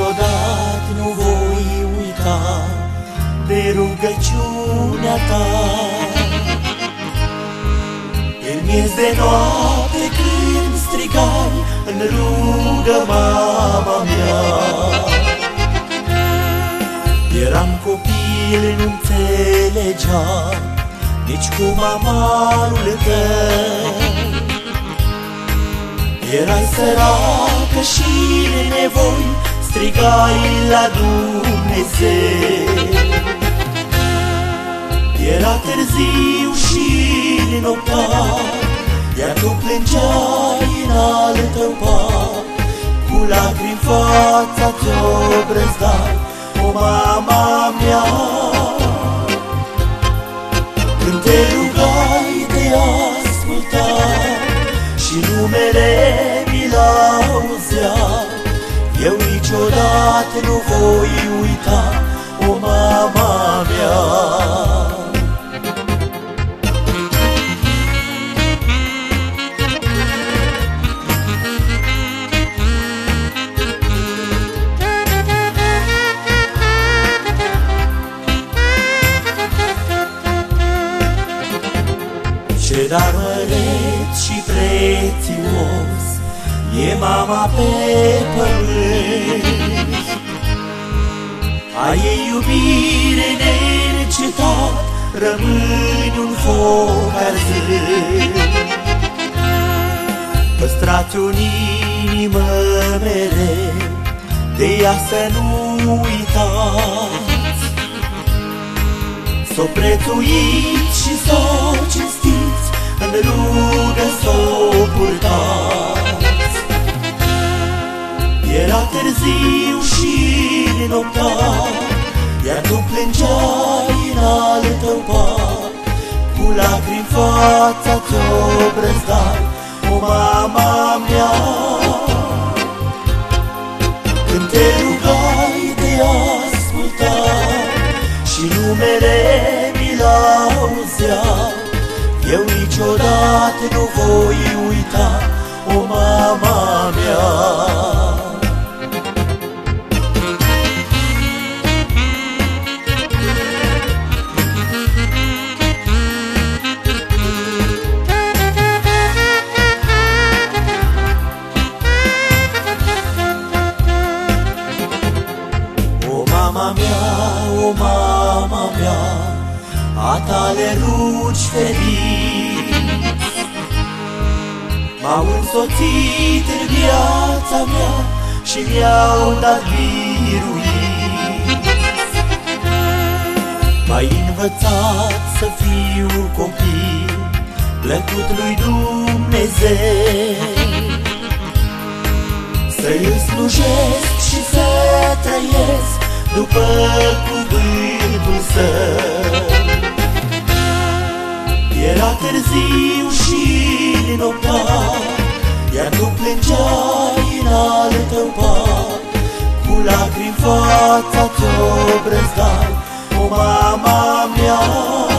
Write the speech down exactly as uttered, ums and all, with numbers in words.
Niciodată nu voi uita de rugăciunea ta. În miez de noapte când strigai în rugă mama mea, eram copil, nu-nțelegeam nici cum amarul tău. Erai săracă și în nevoi strigai la Dumnezeu. Era târziu și noptar, iar tu plângeai în al tău pat. Cu lacrimi fața ți-o brăzdai, o mama mea. Când te rugai te ascultai și numele mi-l auzeai, eu niciodată nu voi uita, o mama mea. Ce dar măreț și prețios e mama pe pământ, a ei iubire neîncetat rămâne un foc arzând. Păstrați-o în inimă mereu, de ea să nu uitați, s-o prețuiți și s-o cinstiți, în rugă s-o purtați. Era târziu și noptar, iar tu plângeai în al tău pat. Cu lacrimi fața ți-o brăzdai, o mama mea. Când te rugai te ascultai și numele mi-l auzeai, eu niciodată nu voi uita, o mama mea. O mama mea, o mama mea, a tale rugi feriți m-au însoțit în viața mea și mi-au dat biruinți. M-ai învățat să fiu copil plăcut lui Dumnezeu, să-i slujesc și să trăiesc după cuvântul său. Era târziu și noptar, iar tu plângeai în al tău pat. Cu lacrimi fața ți-o brăzdai, o mama mea.